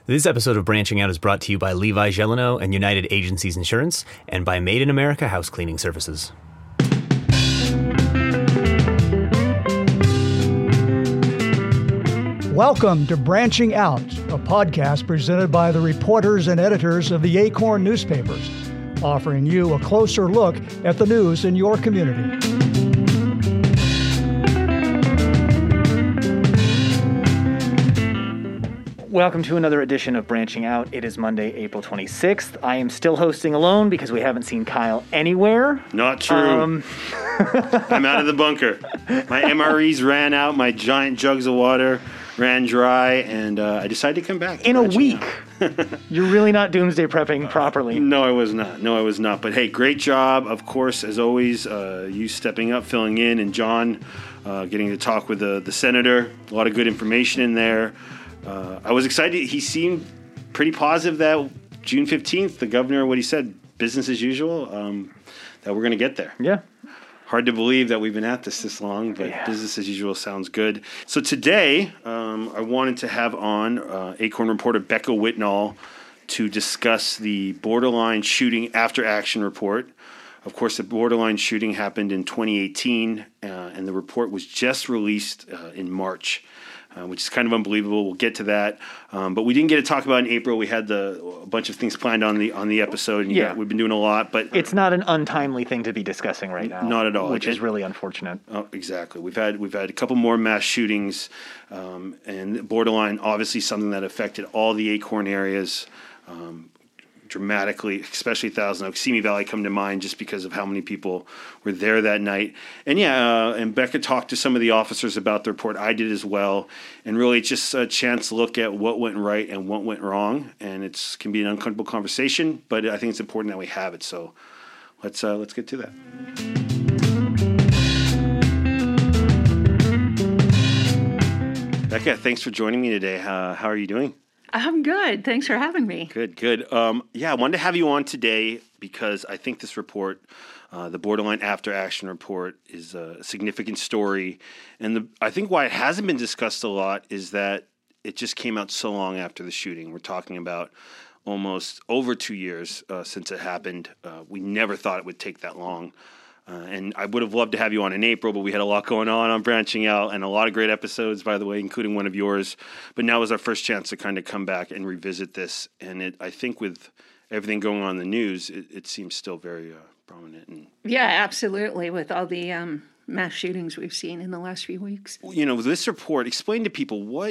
This episode of Branching Out is brought to you by Levi Gelino and United Agencies Insurance and by Made in America House Cleaning Services. Welcome to Branching Out, a podcast presented by the reporters and editors of the Acorn newspapers, offering you a closer look at the news in your community. Welcome to another edition of Branching Out. It is Monday, April 26th. I am still hosting alone because we haven't seen Kyle anywhere. Not true. I'm out of the bunker. My MREs ran out. My giant jugs of water ran dry, and I decided to come back. In a week. You're really not doomsday prepping properly. No, I was not. But hey, great job, of course, as always. You stepping up, filling in, and John getting to talk with the senator. A lot of good information in there. I was excited. He seemed pretty positive that June 15th, the governor, what he said, business as usual, that we're going to get there. Yeah. Hard to believe that we've been at this long, but business as usual sounds good. So today, I wanted to have on Acorn reporter Becca Whitnall to discuss the Borderline Shooting After Action report. Of course, the Borderline shooting happened in 2018, and the report was just released in March. Which is kind of unbelievable. We'll get to that, but we didn't get to talk about it in April. We had a bunch of things planned on the episode. And we've been doing a lot, but it's not an untimely thing to be discussing right now. Not at all, which is really unfortunate. Oh, exactly. We've had a couple more mass shootings, and Borderline obviously something that affected all the Acorn areas. Dramatically, especially Thousand Oaks, Simi Valley come to mind just because of how many people were there that night. And and Becca talked to some of the officers about the report. I did as well. And really it's just a chance to look at what went right and what went wrong. And it can be an uncomfortable conversation, but I think it's important that we have it. So let's get to that. Becca, thanks for joining me today. How are you doing? I'm good. Thanks for having me. Good. I wanted to have you on today because I think this report, the Borderline After Action report, is a significant story. And I think why it hasn't been discussed a lot is that it just came out so long after the shooting. We're talking about almost over 2 years since it happened. We never thought it would take that long. And I would have loved to have you on in April, but we had a lot going on Branching Out and a lot of great episodes, by the way, including one of yours. But now was our first chance to kind of come back and revisit this. And I think with everything going on in the news, it seems still very prominent. Yeah, absolutely. With all the mass shootings we've seen in the last few weeks. This report, explain to people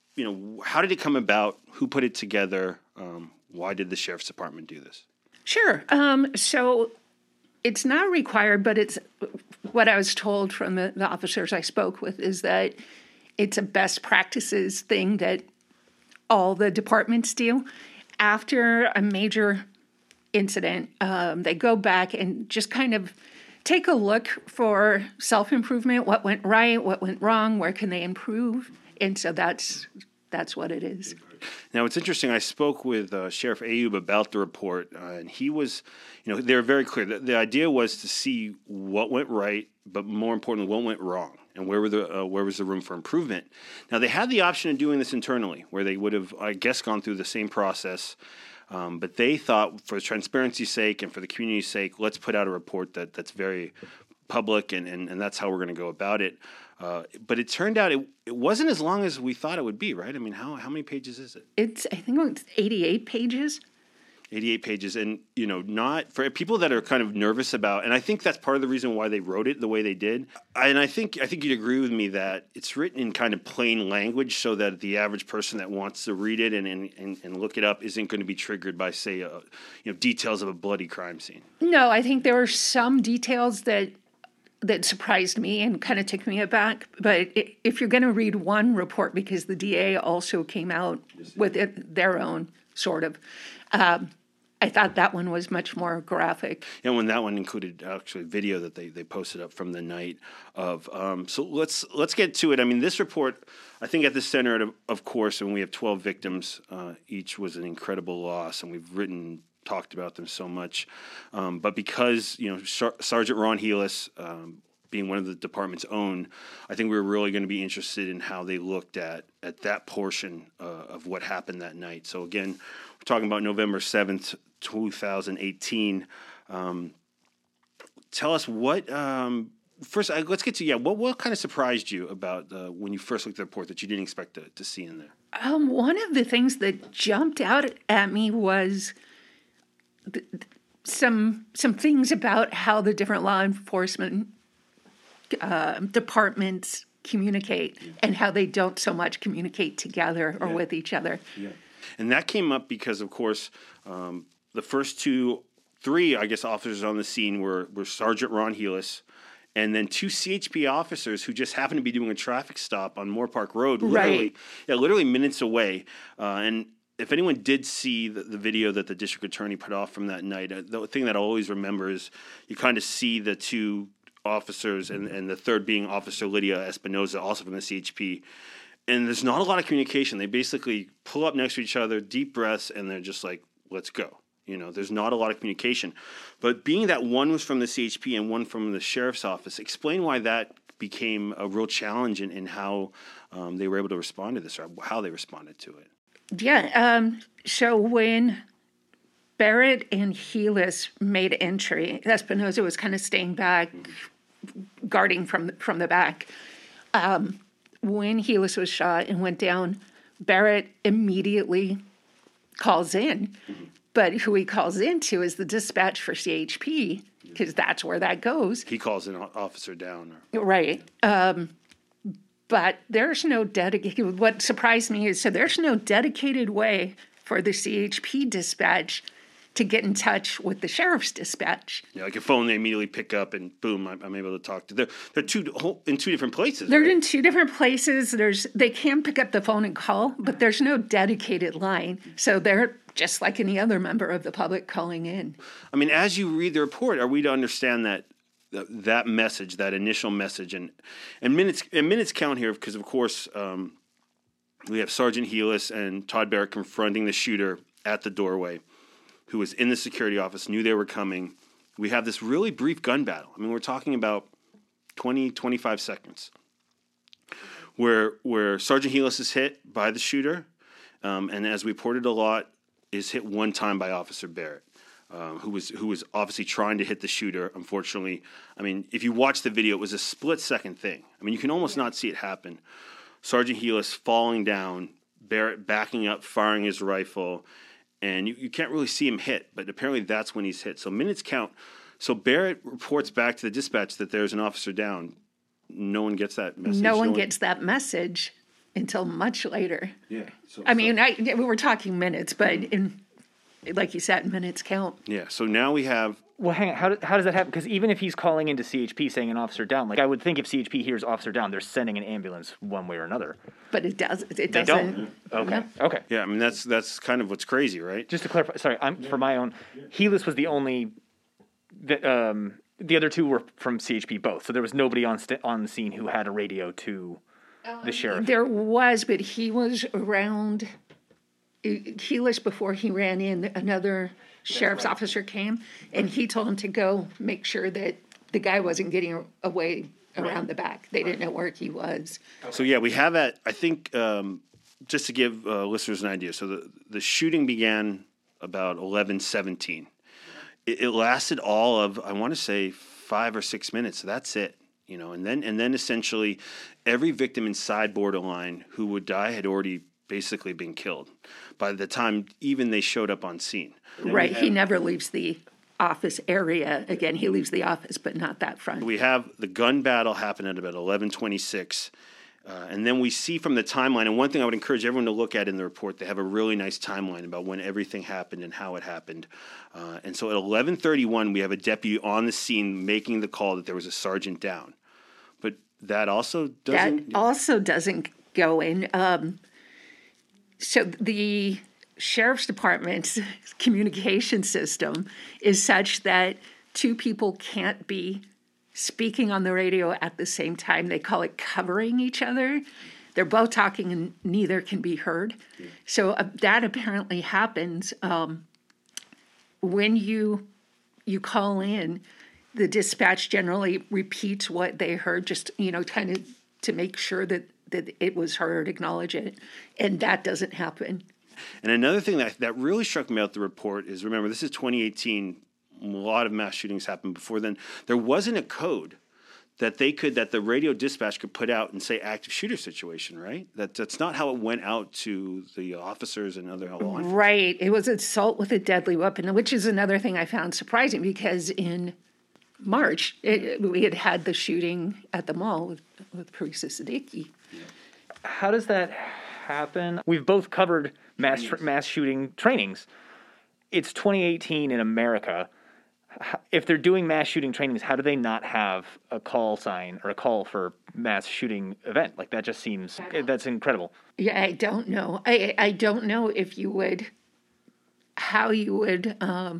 how did it come about? Who put it together? Why did the Sheriff's Department do this? Sure. So it's not required, but it's what I was told from the officers I spoke with is that it's a best practices thing that all the departments do. After a major incident, they go back and just kind of take a look for self-improvement, what went right, what went wrong, where can they improve. And so that's what it is. Now, it's interesting. I spoke with Sheriff Ayub about the report, and he was, they were very clear. The idea was to see what went right, but more importantly, what went wrong, and where was the room for improvement. Now, they had the option of doing this internally, where they would have, I guess, gone through the same process, but they thought, for transparency's sake and for the community's sake, let's put out a report that's very public, and that's how we're going to go about it. But it turned out it wasn't as long as we thought it would be, right? I mean, how many pages is it? I think it's 88 pages. 88 pages. And, not for people that are kind of nervous about, and I think that's part of the reason why they wrote it the way they did. And I think you'd agree with me that it's written in kind of plain language so that the average person that wants to read it and look it up isn't going to be triggered by, say, details of a bloody crime scene. No, I think there were some details that surprised me and kind of took me aback. But if you're going to read one report, because the DA also came out with their own sort of, I thought that one was much more graphic. And when that one included actually video that they posted up from the night of. So let's get to it. I mean, this report, I think at the center, of course, and we have 12 victims, each was an incredible loss, and we've talked about them so much. But because, Sergeant Ron Helis being one of the department's own, I think we were really going to be interested in how they looked at that portion of what happened that night. So again, we're talking about November 7th, 2018. Tell us what, first, let's get to, what kind of surprised you about when you first looked at the report that you didn't expect to see in there? One of the things that jumped out at me was some things about how the different law enforcement departments communicate and how they don't so much communicate together or with each other. Yeah. And that came up because, of course, the first three, I guess, officers on the scene were Sergeant Ron Heelis and then two CHP officers who just happened to be doing a traffic stop on Moore Park Road, literally minutes away. And if anyone did see the video that the district attorney put off from that night, the thing that I always remember is you kind of see the two officers and the third being Officer Lydia Espinoza, also from the CHP. And there's not a lot of communication. They basically pull up next to each other, deep breaths, and they're just like, let's go. There's not a lot of communication. But being that one was from the CHP and one from the sheriff's office, explain why that became a real challenge in how they were able to respond to this, or how they responded to it. Yeah. So when Barrett and Heelis made entry, Espinoza was kind of staying back, guarding from the back. When Heelis was shot and went down, Barrett immediately calls in. But who he calls into is the dispatch for CHP, because that's where that goes. He calls an officer down. Right. But there's no dedicated, what surprised me is, so there's no dedicated way for the CHP dispatch to get in touch with the sheriff's dispatch. Yeah, like a phone they immediately pick up and boom, I'm able to talk to. They're in two different places. They're right? in two different places. They can pick up the phone and call, but there's no dedicated line. So they're just like any other member of the public calling in. I mean, as you read the report, are we to understand that message, that initial message, and minutes count here because, of course, we have Sergeant Heelis and Todd Barrett confronting the shooter at the doorway, who was in the security office, knew they were coming. We have this really brief gun battle. I mean, we're talking about 20, 25 seconds where Sergeant Heelis is hit by the shooter, and as we reported a lot, is hit one time by Officer Barrett, who was obviously trying to hit the shooter. Unfortunately, I mean, if you watch the video, it was a split-second thing. I mean, you can almost not see it happen. Sergeant Heelis falling down, Barrett backing up, firing his rifle, and you can't really see him hit, but apparently that's when he's hit. So minutes count. So Barrett reports back to the dispatch that there's an officer down. No one gets that message. No one gets that message until much later. Yeah. We were talking minutes, but like you said, minutes count. Yeah. So now we have. Well, hang on. How does that happen? Because even if he's calling into CHP saying an officer down, like I would think if CHP hears officer down, they're sending an ambulance one way or another. But it doesn't. They don't. Okay. No. Okay. Yeah. I mean, that's kind of what's crazy, right? Just to clarify, sorry, for my own, Heelis was the only. The other two were from CHP both, so there was nobody on the scene who had a radio to the sheriff. There was, but he was around. Heelis, before he ran in, another sheriff's officer came, and he told him to go make sure that the guy wasn't getting away around the back. They didn't know where he was. So yeah, we have at, I think, just to give listeners an idea. So the shooting began about 11:17. It lasted all of, I want to say, 5 or 6 minutes. So that's it, and then essentially every victim inside Borderline who would die had already basically been killed by the time even they showed up on scene. Right. He never leaves the office area. Again, he leaves the office, but not that front. We have the gun battle happen at about 11:26. And then we see from the timeline, and one thing I would encourage everyone to look at in the report, they have a really nice timeline about when everything happened and how it happened. And so at 11:31, we have a deputy on the scene making the call that there was a sergeant down. But that also doesn't go in. So the sheriff's department's communication system is such that two people can't be speaking on the radio at the same time. They call it covering each other. They're both talking and neither can be heard. So that apparently happens when you call in. the dispatch generally repeats what they heard, just, kind of to make sure that it was heard, acknowledge it. And that doesn't happen. And another thing that really struck me out the report is, remember, this is 2018. A lot of mass shootings happened before then. There wasn't a code that the radio dispatch could put out and say active shooter situation, right? That's not how it went out to the officers and other law enforcement. Right. It was assault with a deadly weapon, which is another thing I found surprising, because in March, we had the shooting at the mall with Parisa Siddiqui. How does that happen? We've both covered mass shooting trainings. It's 2018 in America. If they're doing mass shooting trainings, how do they not have a call sign or a call for mass shooting event? Like, that just seems, that's incredible. Yeah, I don't know. I don't know how you would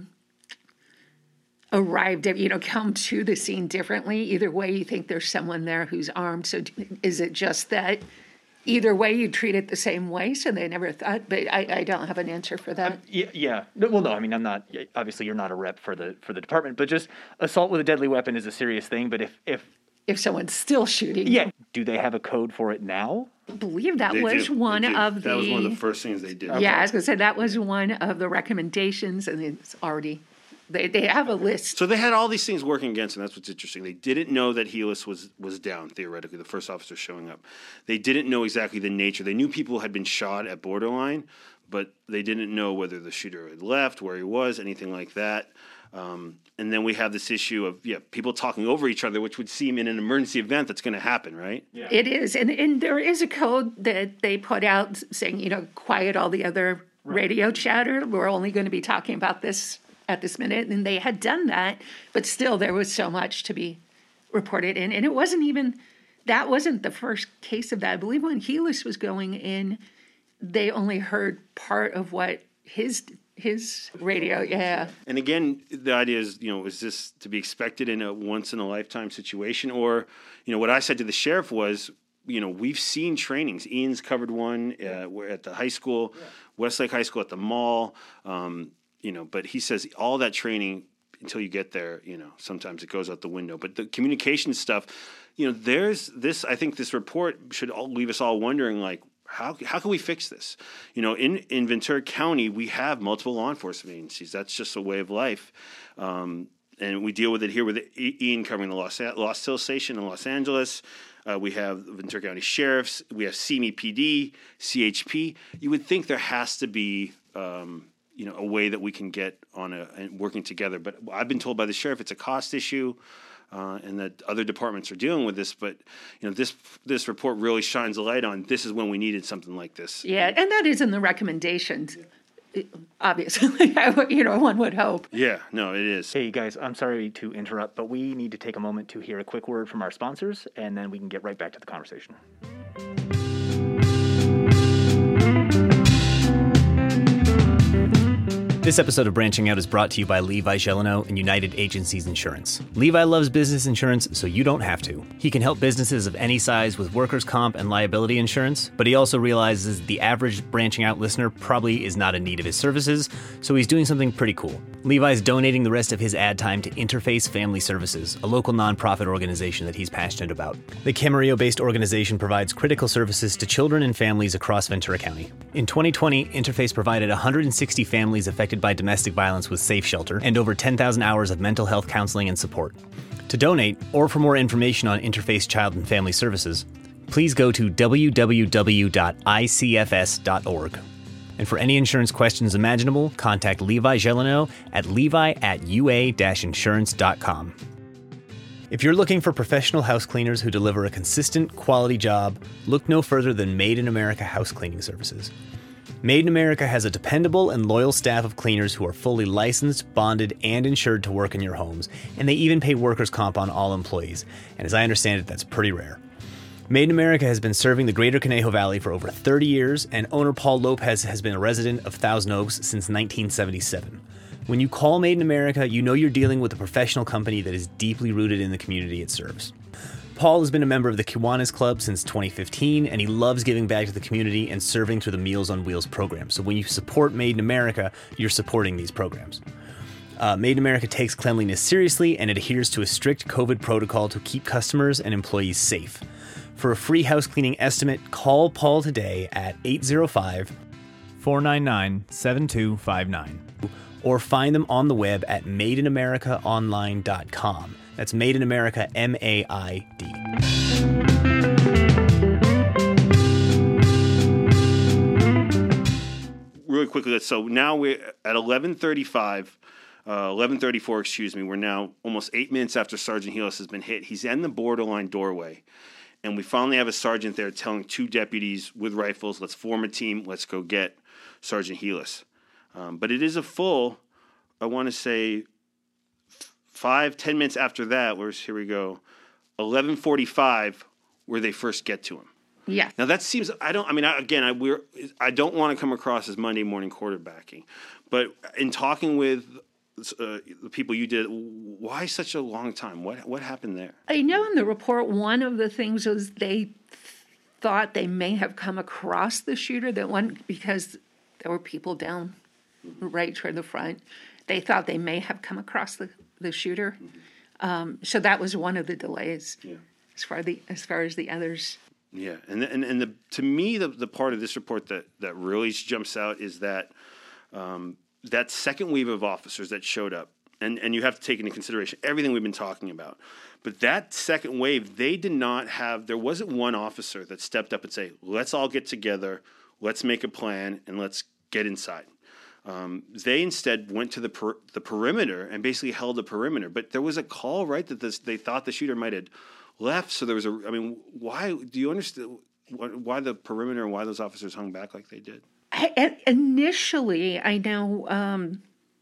arrive at, come to the scene differently. Either way, you think there's someone there who's armed. So is it just that either way you treat it the same way, so they never thought? But I don't have an answer for that. Yeah. Well, no, I mean, I'm not, obviously you're not a rep for the department, but just assault with a deadly weapon is a serious thing. But if someone's still shooting. Yeah. Do they have a code for it now? I believe that was one of the first things they did. Yeah, I was going to say that was one of the recommendations, and it's already, they have a list. So they had all these things working against them. That's what's interesting. They didn't know that Helis was down, theoretically, the first officer showing up. They didn't know exactly the nature. They knew people had been shot at Borderline, but they didn't know whether the shooter had left, where he was, anything like that. And then we have this issue of people talking over each other, which would seem in an emergency event that's going to happen, right? Yeah. It is. And there is a code that they put out saying, quiet all the other radio chatter. We're only going to be talking about this at this minute. And they had done that, but still there was so much to be reported in. And it wasn't the first case of that. I believe when Helis was going in, they only heard part of what his radio, yeah. And again, the idea is, is this to be expected in a once-in-a-lifetime situation? Or, what I said to the sheriff was, we've seen trainings. Ian's covered one at the high school, Westlake High School, at the mall, but he says all that training, until you get there, sometimes it goes out the window. But the communication stuff, there's this, I think this report should leave us all wondering, like, how can we fix this? In Ventura County, we have multiple law enforcement agencies. That's just a way of life. And we deal with it here with Ian covering the Lost Hill Station in Los Angeles. We have Ventura County Sheriffs. We have CME PD, CHP. You would think there has to be a way that we can get on working together. But I've been told by the sheriff it's a cost issue. And that other departments are dealing with this, but this report really shines a light on this is when we needed something like this. Yeah, and that is in the recommendations. Obviously, one would hope. Yeah, no, it is. Hey guys, I'm sorry to interrupt, but we need to take a moment to hear a quick word from our sponsors, and then we can get right back to the conversation. This episode of Branching Out is brought to you by Levi Gelano and United Agencies Insurance. Levi loves business insurance, so you don't have to. He can help businesses of any size with workers' comp and liability insurance, but he also realizes the average Branching Out listener probably is not in need of his services, so he's doing something pretty cool. Levi's donating the rest of his ad time to Interface Family Services, a local nonprofit organization that he's passionate about. The Camarillo-based organization provides critical services to children and families across Ventura County. In 2020, Interface provided 160 families affected by domestic violence with Safe Shelter and over 10,000 hours of mental health counseling and support. To donate, or for more information on Interface Child and Family Services, please go to www.icfs.org. And for any insurance questions imaginable, contact Levi Gelano at levi@ua-insurance.com. If you're looking for professional house cleaners who deliver a consistent, quality job, look no further than Made in America House Cleaning Services. Made in America has a dependable and loyal staff of cleaners who are fully licensed, bonded, and insured to work in your homes, and they even pay workers' comp on all employees. And as I understand it, that's pretty rare. Made in America has been serving the Greater Conejo Valley for over 30 years, and owner Paul Lopez has been a resident of Thousand Oaks since 1977. When you call Made in America, you know you're dealing with a professional company that is deeply rooted in the community it serves. Paul has been a member of the Kiwanis Club since 2015, and he loves giving back to the community and serving through the Meals on Wheels program. So when you support Made in America, you're supporting these programs. Made in America takes cleanliness seriously and adheres to a strict COVID protocol to keep customers and employees safe. For a free house cleaning estimate, call Paul today at 805-499-7259 or find them on the web at madeinamerikaonline.com. That's Made in America, MAID. Really quickly, so now we're at 11:34, excuse me. We're now almost 8 minutes after Sergeant Helis has been hit. He's in the borderline doorway. And we finally have a sergeant there telling 2 deputies with rifles, let's form a team, let's go get Sergeant Helis. But it is a full, I want to say, 5-10 minutes after that, here we go, 11:45, where they first get to him. Yeah. Now that seems, I don't want to come across as Monday morning quarterbacking, but in talking with the people you did, why such a long time? What happened there? I know in the report, one of the things was they thought they may have come across the shooter, because there were people down right toward the front. They thought they may have come across the shooter. So that was one of the delays as far as the others. Yeah, and to me, the part of this report that really jumps out is that that second wave of officers that showed up, and you have to take into consideration everything we've been talking about. But that second wave, there wasn't one officer that stepped up and say, let's all get together, let's make a plan, and let's get inside. They instead went to the perimeter and basically held the perimeter. But there was a call, right, that they thought the shooter might have left. So there was why do you understand why the perimeter and why those officers hung back like they did? Initially, I know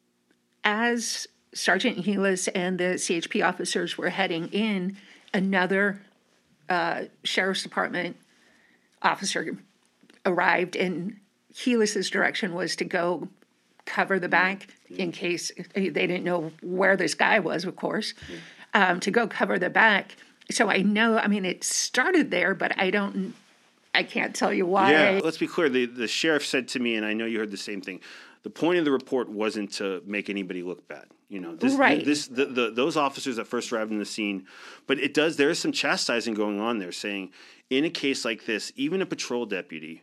as Sergeant Helis and the CHP officers were heading in, another Sheriff's Department officer arrived, and Helis's direction was to go cover the back in case they didn't know where this guy was, of course, to go cover the back. So I know, it started there, but I can't tell you why. Yeah, let's be clear. The sheriff said to me, and I know you heard the same thing, the point of the report wasn't to make anybody look bad. Those officers that first arrived in the scene, but there is some chastising going on there, saying in a case like this, even a patrol deputy,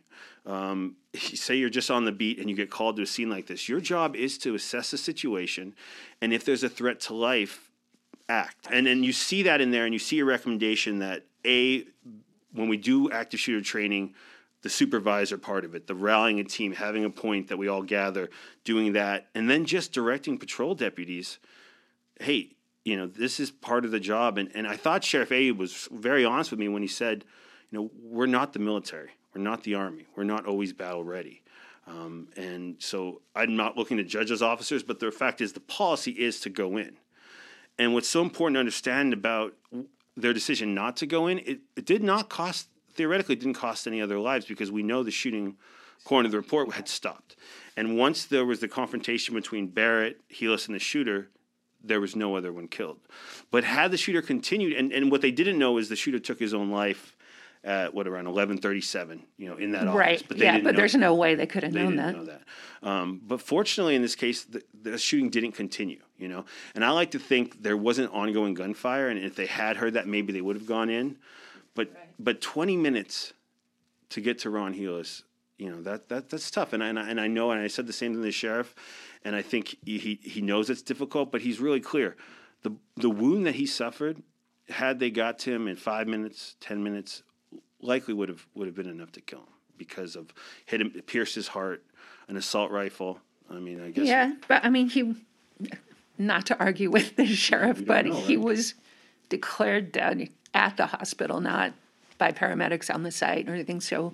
say you're just on the beat and you get called to a scene like this, your job is to assess the situation, and if there's a threat to life, act. And you see that in there, and you see a recommendation that when we do active shooter training, the supervisor part of it, the rallying a team, having a point that we all gather, doing that, and then just directing patrol deputies, hey, this is part of the job. And I thought Sheriff A was very honest with me when he said, we're not the military. We're not the Army. We're not always battle ready. And so I'm not looking to judge those officers, but the fact is the policy is to go in. And what's so important to understand about their decision not to go in, it theoretically didn't cost any other lives, because we know the shooting, according to the report, had stopped. And once there was the confrontation between Barrett, Helis, and the shooter, there was no other one killed. But had the shooter continued, and what they didn't know is the shooter took his own life at around 11:37, in that office. Right. But there's no way they could have known that. They didn't know that. But fortunately, in this case, the shooting didn't continue. And I like to think there wasn't ongoing gunfire, and if they had heard that, maybe they would have gone in. But 20 minutes to get to Ron Helis, that's tough. And I know, and I said the same to the sheriff, and I think he knows it's difficult, but he's really clear. The wound that he suffered, had they got to him in 5 minutes, 10 minutes, likely would have been enough to kill him, because of pierced his heart, an assault rifle. I guess. Yeah, but he, not to argue with the sheriff, but he was declared dead at the hospital, not by paramedics on the site or anything. So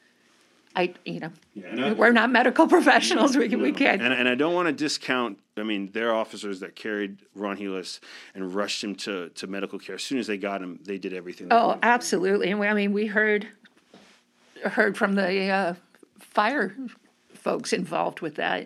we're not medical professionals. We can't. And I don't want to discount, there are officers that carried Ron Helis and rushed him to medical care. As soon as they got him, they did everything. Oh, absolutely. And we heard from the fire folks involved with that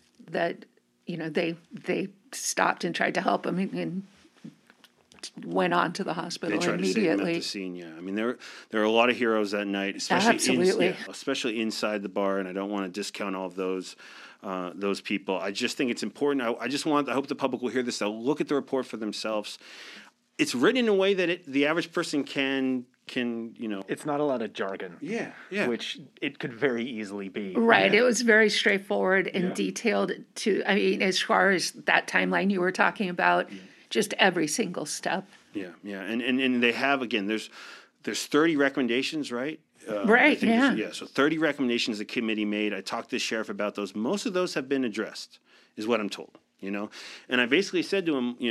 they stopped and tried to help him and went on to the hospital immediately. To save him at the scene, yeah. There are a lot of heroes that night, especially inside the bar, and I don't want to discount all of those. those people. I just think it's important. I hope the public will hear this. They'll look at the report for themselves. It's written in a way that the average person can It's not a lot of jargon. Yeah. Which it could very easily be. Right. It was very straightforward and detailed as far as that timeline you were talking about, just every single step. Yeah. And they have, again, there's 30 recommendations, right? Right, So 30 recommendations the committee made. I talked to the sheriff about those. Most of those have been addressed, is what I'm told, And I basically said to him,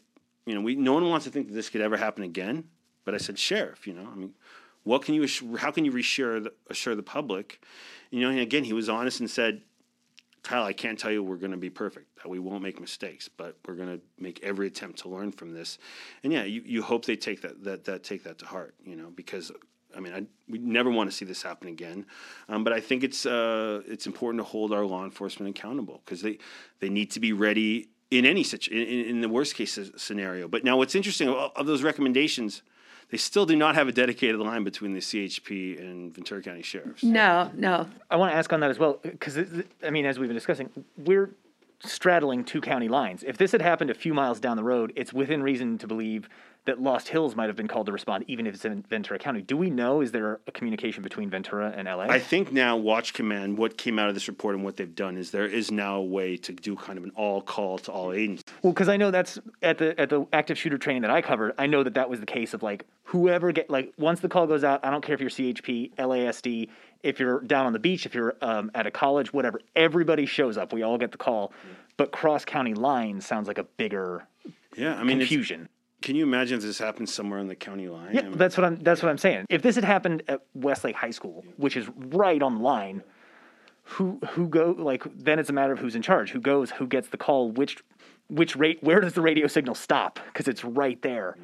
no one wants to think that this could ever happen again. But I said, Sheriff, how can you assure the public? And again, he was honest and said, Kyle, I can't tell you we're going to be perfect, that we won't make mistakes, but we're going to make every attempt to learn from this. And you hope they take that to heart, because we never want to see this happen again. But I think it's important to hold our law enforcement accountable, because they need to be ready in any in the worst case scenario. But now, what's interesting of those recommendations, they still do not have a dedicated line between the CHP and Ventura County Sheriffs. No. I want to ask on that as well, because, as we've been discussing, we're straddling two county lines. If this had happened a few miles down the road, it's within reason to believe that Lost Hills might have been called to respond, even if it's in Ventura County. Do we know, is there a communication between Ventura and LA? I think now Watch Command, what came out of this report and what they've done is there is now a way to do kind of an all call to all agencies. Well, because I know that's at the active shooter training that I covered, I know that was the case of whoever once the call goes out, I don't care if you're CHP, LASD, if you're down on the beach, if you're at a college, whatever, everybody shows up. We all get the call. But cross-county lines sounds like a bigger confusion. Can you imagine if this happened somewhere on the county line? Yeah, that's what I'm saying. If this had happened at Westlake High School, which is right on the line, who go then it's a matter of who's in charge, who goes, who gets the call, which rate, where does the radio signal stop? Because it's right there.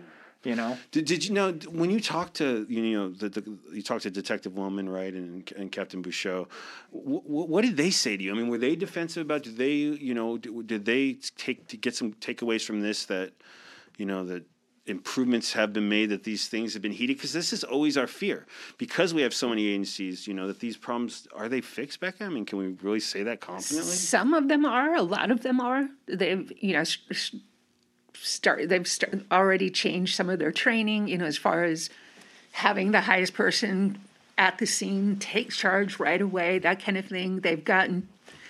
Did you know when you talked to you talked to Detective Woman, right, and Captain Bouchot, what did they say to you? Were they defensive about? Did they get some takeaways from this that that improvements have been made, that these things have been heeded? Because this is always our fear, because we have so many agencies. That these problems, are they fixed, Becca? Can we really say that confidently? Some of them are. A lot of them are. They've already changed some of their training, as far as having the highest person at the scene take charge right away, that kind of thing. They've gotten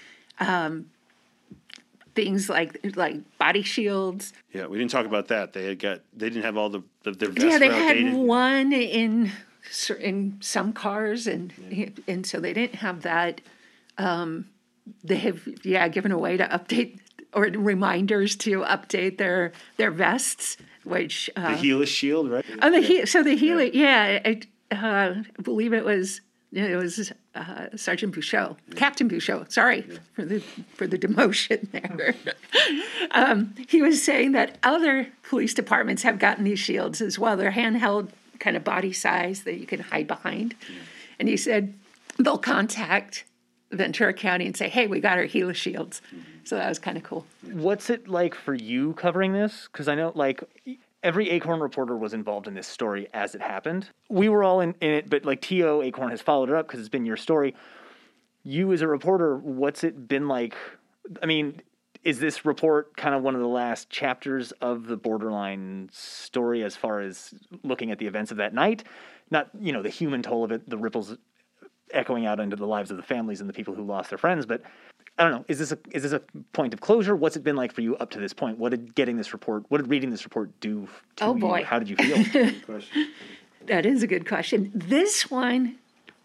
things like body shields. Yeah, we didn't talk about that. They didn't have all their vests. Yeah, they had one in some cars, and so they didn't have that. They have given away to update, or reminders to update their vests, which the Helis shield, right? Oh, the Helis, I believe it was Sergeant Bouchot, Captain Bouchot. Sorry for the demotion there. He was saying that other police departments have gotten these shields as well. They're handheld, kind of body size that you can hide behind. And he said they'll contact Ventura County and say, "Hey, we got our Helis shields." So that was kind of cool. What's it like for you covering this? Because I know, every Acorn reporter was involved in this story as it happened. We were all in it, but T.O. Acorn has followed it up because it's been your story. You as a reporter, what's it been like? Is this report kind of one of the last chapters of the Borderline story as far as looking at the events of that night? Not, the human toll of it, the ripples echoing out into the lives of the families and the people who lost their friends, but I don't know. Is this a point of closure? What's it been like for you up to this point? What did reading this report do to you? Boy. How did you feel? Good question. That is a good question. This one,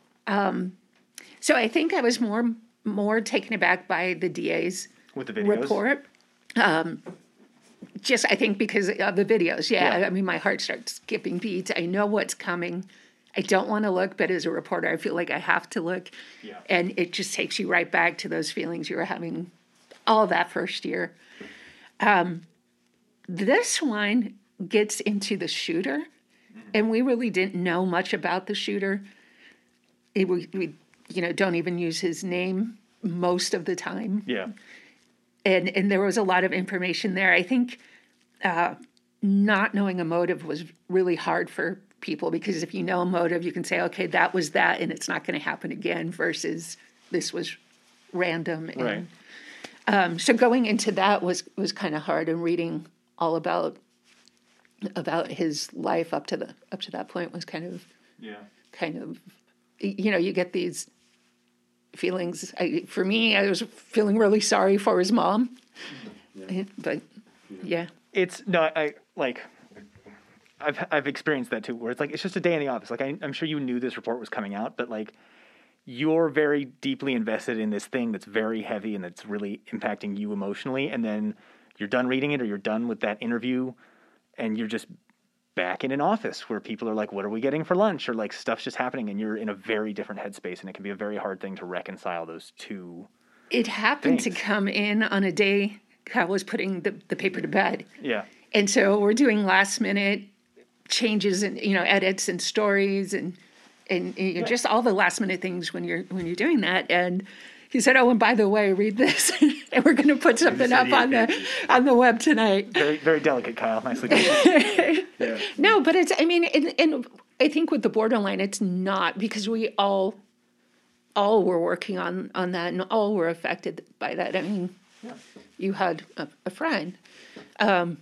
so I think I was more taken aback by the DA's with the videos? Report. Just I think because of the videos. Yeah. My heart starts skipping beats. I know what's coming. I don't want to look, but as a reporter, I feel like I have to look. Yeah. And it just takes you right back to those feelings you were having all of that first year. This one gets into the shooter, and we really didn't know much about the shooter. We don't even use his name most of the time. Yeah. And there was a lot of information there. I think not knowing a motive was really hard for people, because if you know a motive, you can say, okay, that was that, and it's not going to happen again, versus this was random. And, right. So going into that was kind of hard, and reading all about his life up to that point was kind of you get these feelings. For me, I was feeling really sorry for his mom, but yeah. It's no, I've experienced that too, where it's like it's just a day in the office. Like I'm sure you knew this report was coming out, but like you're very deeply invested in this thing that's very heavy and that's really impacting you emotionally, and then you're done reading it or you're done with that interview, and you're just back in an office where people are like, what are we getting for lunch? Or like stuff's just happening, and you're in a very different headspace, and it can be a very hard thing to reconcile those two. It happened to come in on a day Kyle was putting the paper to bed. Yeah. And so we're doing last minute changes and, edits and stories and just all the last minute things when you're doing that. And he said, oh, and by the way, read this. And we're going to put something up on the web tonight. Very, very delicate, Kyle. Nicely done. Yeah. No, but it's, and I think with the borderline, it's not, because we all were working on that, and all were affected by that. I mean, you had a friend. And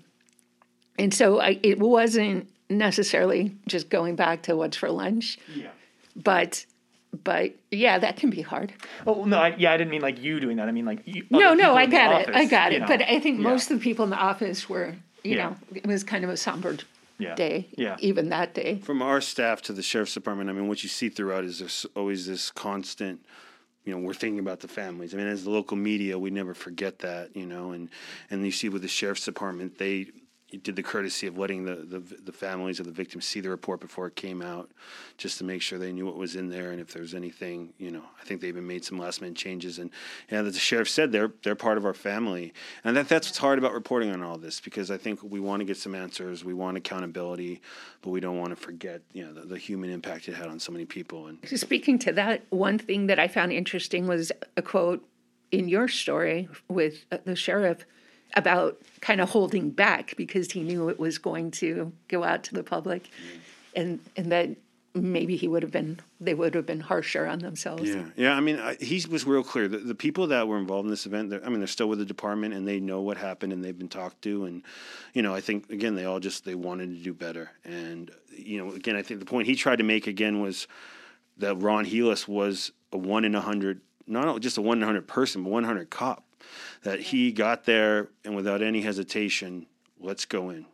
so it wasn't necessarily just going back to what's for lunch. Yeah. But yeah, that can be hard. Oh, no, I didn't mean like you doing that. I mean like you. No, I got I got it. But I think most of the people in the office were, it was kind of a somber day, even that day. From our staff to the sheriff's department, I mean, what you see throughout is there's always this constant, we're thinking about the families. I mean, as the local media, we never forget that, and you see with the sheriff's department, they did the courtesy of letting the families of the victims see the report before it came out, just to make sure they knew what was in there, and if there's anything, I think they even made some last minute changes. And the sheriff said they're part of our family, and that's what's hard about reporting on all this, because I think we want to get some answers, we want accountability, but we don't want to forget the human impact it had on so many people. And speaking to that, one thing that I found interesting was a quote in your story with the sheriff about kind of holding back because he knew it was going to go out to the public, and that maybe they would have been harsher on themselves. Yeah. I mean, he was real clear. The people that were involved in this event, they're still with the department, and they know what happened, and they've been talked to, and I think again they wanted to do better, and again I think the point he tried to make again was that Ron Helus was a 1 in 100, not just a 1 in 100 person, but 100 cop. That he got there and without any hesitation, let's go in,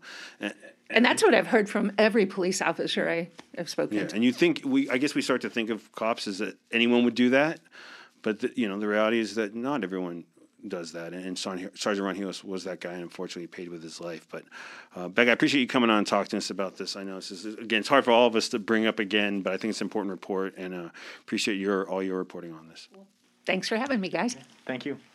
And that's what I've heard from every police officer I have spoken to. And you think I guess we start to think of cops as that anyone would do that, but the reality is that not everyone does that. And Sergeant Ron Helus was that guy, and unfortunately paid with his life. But Beck, I appreciate you coming on and talking to us about this. I know it's hard for all of us to bring up again, but I think it's an important report, and appreciate all your reporting on this. Thanks for having me, guys. Thank you.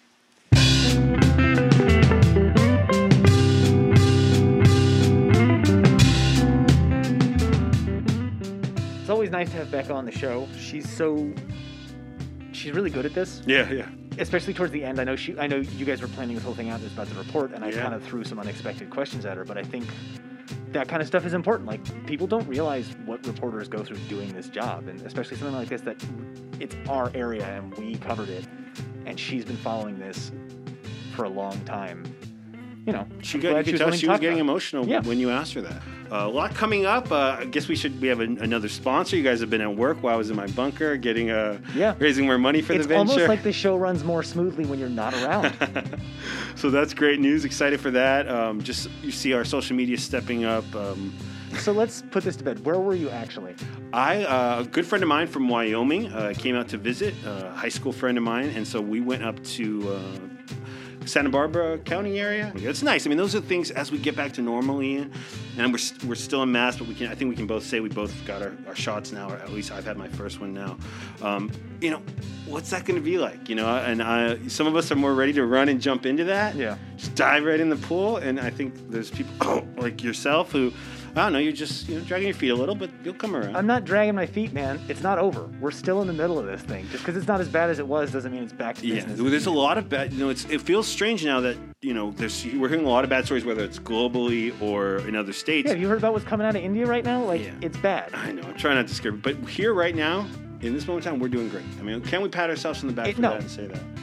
It's always nice to have Becca on the show. She's really good at this. Yeah. Especially towards the end. I know you guys were planning this whole thing out. It was about the report, and I kind of threw some unexpected questions at her. But I think that kind of stuff is important. Like, people don't realize what reporters go through doing this job, and especially something like this, that it's our area and we covered it, and she's been following this for a long time. You could tell she was getting emotional when you asked her that. A lot coming up. I guess we have another sponsor. You guys have been at work while I was in my bunker getting raising more money for the venture. It's almost like the show runs more smoothly when you're not around. So that's great news. Excited for that. Just you see our social media stepping up. So let's put this to bed. Where were you actually? A good friend of mine from Wyoming came out to visit, a high school friend of mine, and so we went up to Santa Barbara County area. It's nice. I mean, those are things as we get back to normal, Ian, and we're still in masks, but I think we can both say we both got our shots now, or at least I've had my first one now. What's that going to be like? And some of us are more ready to run and jump into that. Yeah. Just dive right in the pool, and I think there's people like yourself who, I don't know, you're just dragging your feet a little, but you'll come around. I'm not dragging my feet, man. It's not over. We're still in the middle of this thing. Just because it's not as bad as it was doesn't mean it's back to business. Yeah, there's a lot of bad. It feels strange now that we're hearing a lot of bad stories, whether it's globally or in other states. Yeah, have you heard about what's coming out of India right now? It's bad. I know. I'm trying not to scare, but here right now, in this moment in time, we're doing great. I mean, can we pat ourselves on the back for that and say that?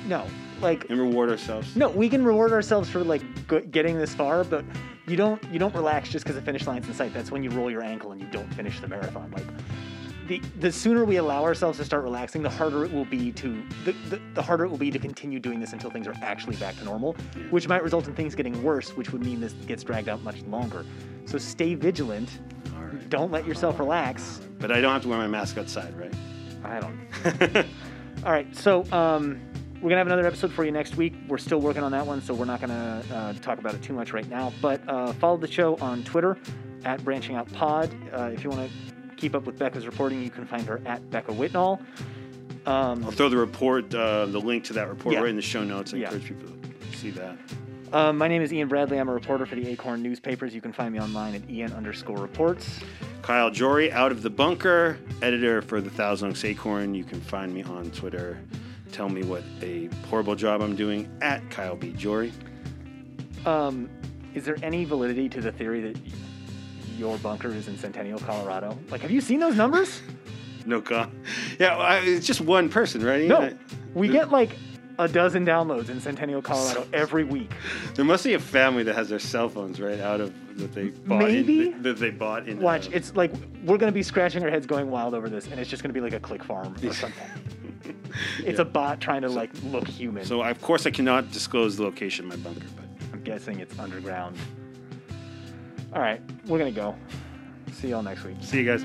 No, like, And reward ourselves. no, we can reward ourselves for like getting this far, but you don't relax just because the finish line's in sight. That's when you roll your ankle and you don't finish the marathon. Like, the sooner we allow ourselves to start relaxing, the harder it will be to the harder it will be to continue doing this until things are actually back to normal, which might result in things getting worse, which would mean this gets dragged out much longer. So stay vigilant. All right. Don't let yourself relax. But I don't have to wear my mask outside, right? I don't. All right, so we're going to have another episode for you next week. We're still working on that one, so we're not going to talk about it too much right now. But follow the show on Twitter at Branching Out Pod. If you want to keep up with Becca's reporting, you can find her at Becca Whitnall. I'll throw the report, the link to that report Yeah. right in the show notes. I Yeah. encourage people to see that. My name is Ian Bradley. I'm a reporter for the Acorn newspapers. You can find me online at Ian_reports. Kyle Jory, Out of the Bunker, editor for the Thousand Oaks Acorn. You can find me on Twitter. Tell me what a horrible job I'm doing at Kyle B. Jory. Is there any validity to the theory that your bunker is in Centennial, Colorado? Like, have you seen those numbers? No comment. Yeah, it's just one person, right? No. We get like a dozen downloads in Centennial, Colorado every week. There must be a family that has their cell phones that they bought Maybe. that they bought in. Watch, it's like we're going to be scratching our heads going wild over this, and it's just going to be like a click farm or something. It's a bot trying to like look human. So of course I cannot disclose the location of my bunker, but I'm guessing it's underground. All right, we're going to go. See y'all next week. see you guys.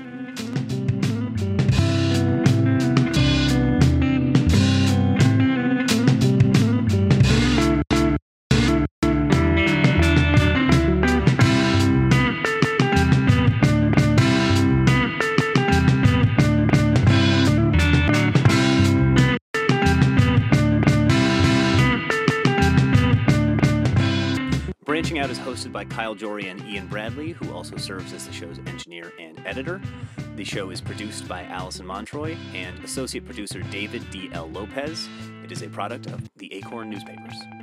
Branching Out is hosted by Kyle Jory and Ian Bradley, who also serves as the show's engineer and editor. The show is produced by Allison Montroy and associate producer David D.L. Lopez. It is a product of the Acorn newspapers.